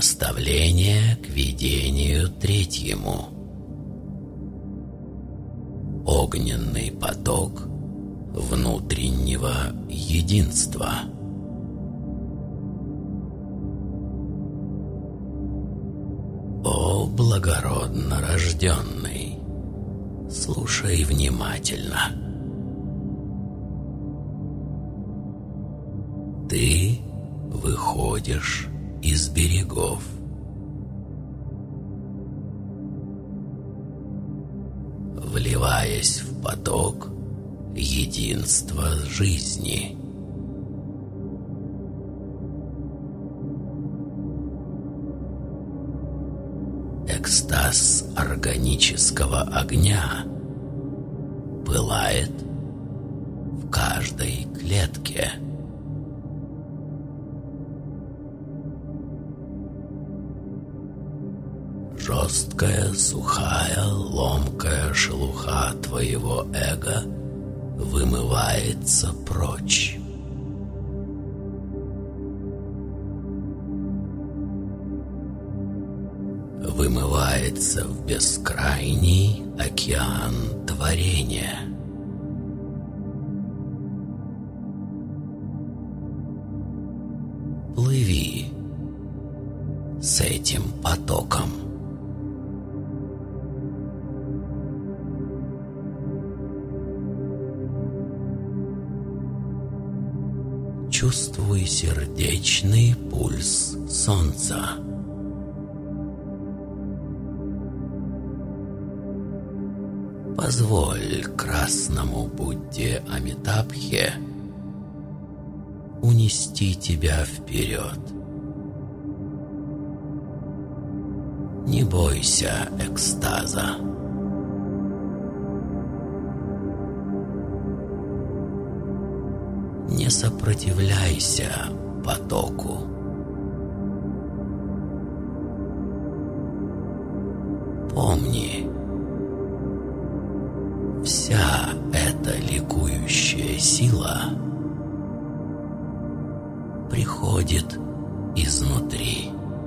Наставление к видению третьему. Огненный поток внутреннего единства. О благородно рожденный, слушай внимательно. Ты выходишь из берегов. Вливаясь в поток единства жизни. Экстаз органического огня пылает в каждой клетке. Жесткая, сухая, ломкая шелуха твоего эго вымывается прочь. Вымывается в бескрайний океан творения. Плыви с этим потоком. Чувствуй сердечный пульс солнца. Позволь красному Будде Амитабхе унести тебя вперед. Не бойся экстаза. Не сопротивляйся потоку. Помни, вся эта ликующая сила приходит изнутри.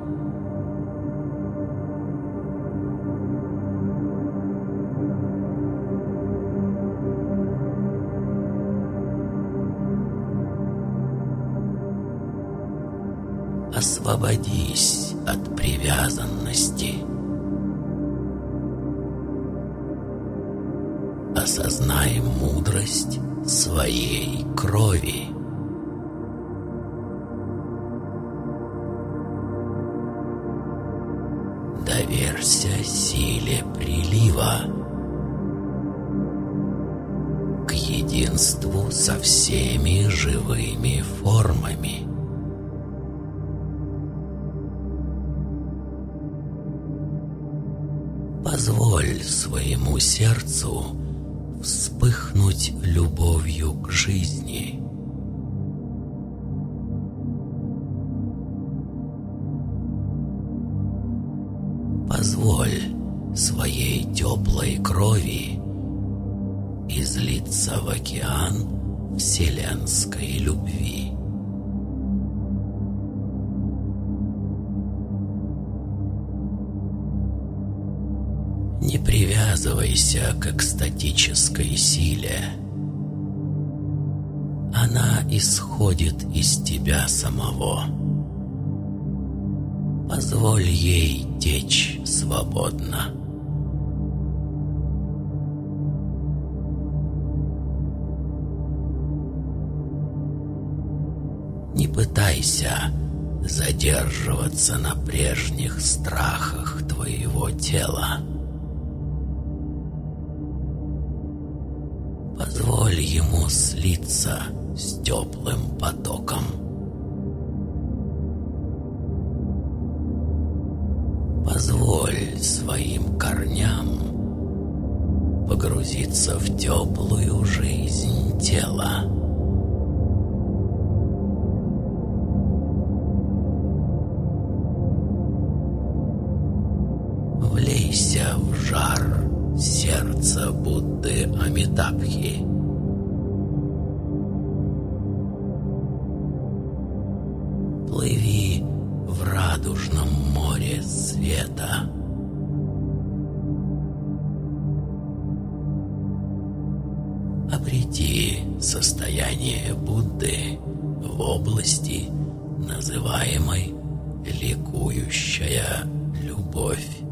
Освободись от привязанности. Осознай мудрость своей крови. Доверься силе прилива к единству со всеми живыми формами. Позволь своему сердцу вспыхнуть любовью к жизни. Позволь своей теплой крови излиться в океан вселенской любви. Не привязывайся к экстатической силе. Она исходит из тебя самого. Позволь ей течь свободно. Не пытайся задерживаться на прежних страхах твоего тела. Позволь ему слиться с теплым потоком. Позволь своим корням погрузиться в теплую жизнь тела. Влейся в жар сердца Будды Амитабхи. Плыви в радость радужном море света. Обрети состояние Будды в области, называемой ликующая любовь.